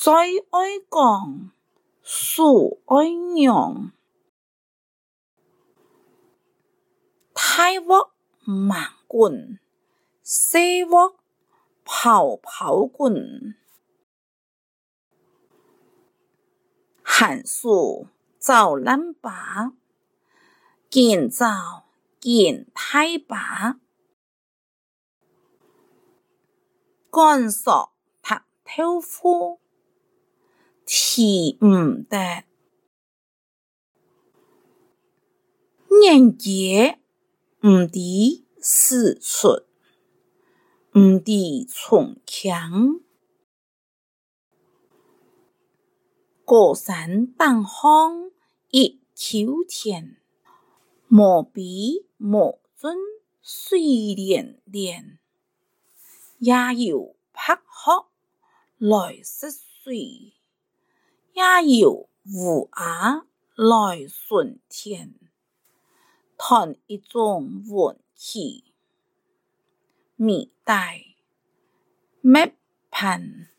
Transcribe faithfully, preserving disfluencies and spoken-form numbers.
水愛降，樹愛揚。大鍋猛滾，小鍋泡泡滾。寒暑走南巴，見走見大巴。乾燥白豆腐，提唔得。年節唔知時出，唔知從強。高山等紅一秋天，無邊無盡水連連。也有白鶴來食水，也有烏鴉來巡田。談一種運氣，米大滅貧。